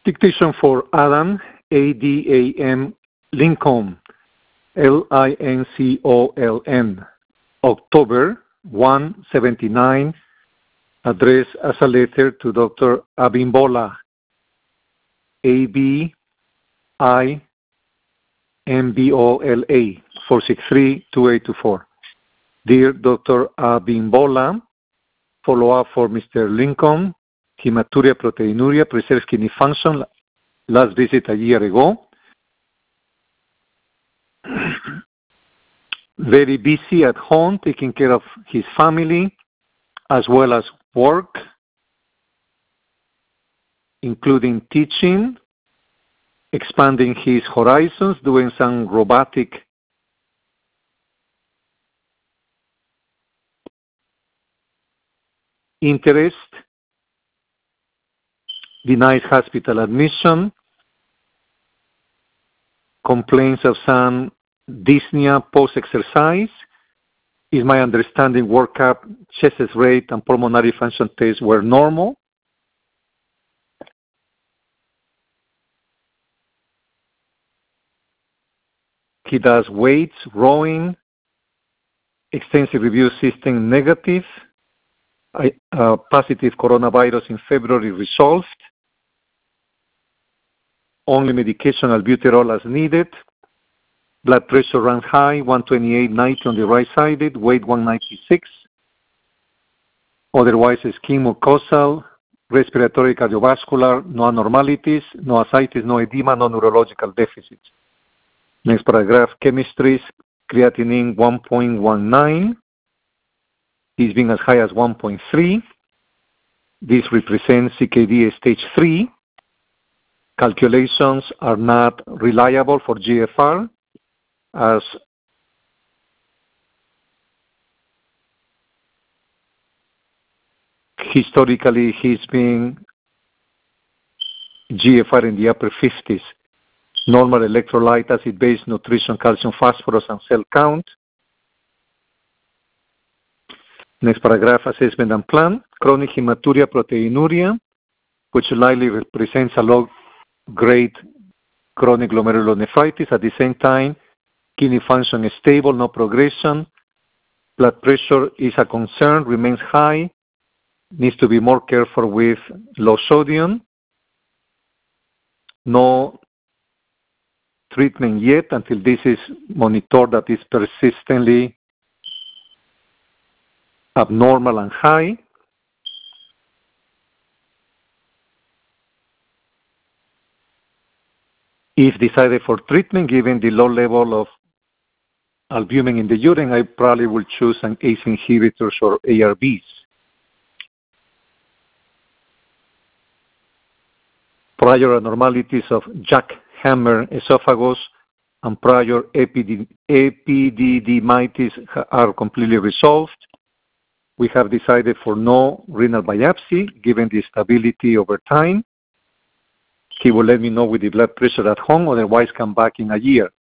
Dictation for Adam, A-D-A-M, Lincoln, Lincoln, October 179, addressed as a letter to Dr. Abimbola, Abimbola, 463-2824. Dear Dr. Abimbola, follow-up for Mr. Lincoln, hematuria, proteinuria, preserves kidney function, last visit a year ago. Very busy at home, taking care of his family, as well as work, including teaching, expanding his horizons, doing some robotic interest, denies hospital admission, complains of some dyspnea post-exercise. Is my understanding workup, chest rate, and pulmonary function tests were normal? He does weights, rowing, extensive review system negative, positive coronavirus in February resolved, only medication albuterol as needed, blood pressure runs high, 128/90 on the right sided, weight 196, otherwise ischemocosal, respiratory, cardiovascular, no abnormalities, no ascites, no edema, no neurological deficits. Next paragraph, chemistries, creatinine 1.19, is being as high as 1.3. This represents CKD stage 3. Calculations are not reliable for GFR, as historically he's been GFR in the upper 50s. Normal electrolyte, acid-base, nutrition, calcium, phosphorus, and cell count. Next paragraph, assessment and plan. Chronic hematuria, proteinuria, which likely represents a low-grade chronic glomerulonephritis. At the same time, kidney function is stable, no progression. Blood pressure is a concern, remains high. Needs to be more careful with low sodium. No treatment yet until this is monitored that is persistently abnormal and high. If decided for treatment, given the low level of albumin in the urine, I probably will choose an ACE inhibitors or ARBs. Prior abnormalities of Jack-Hammer esophagus and prior epididymitis are completely resolved. We have decided for no renal biopsy, given the stability over time. He will let me know with the blood pressure at home, otherwise come back in a year.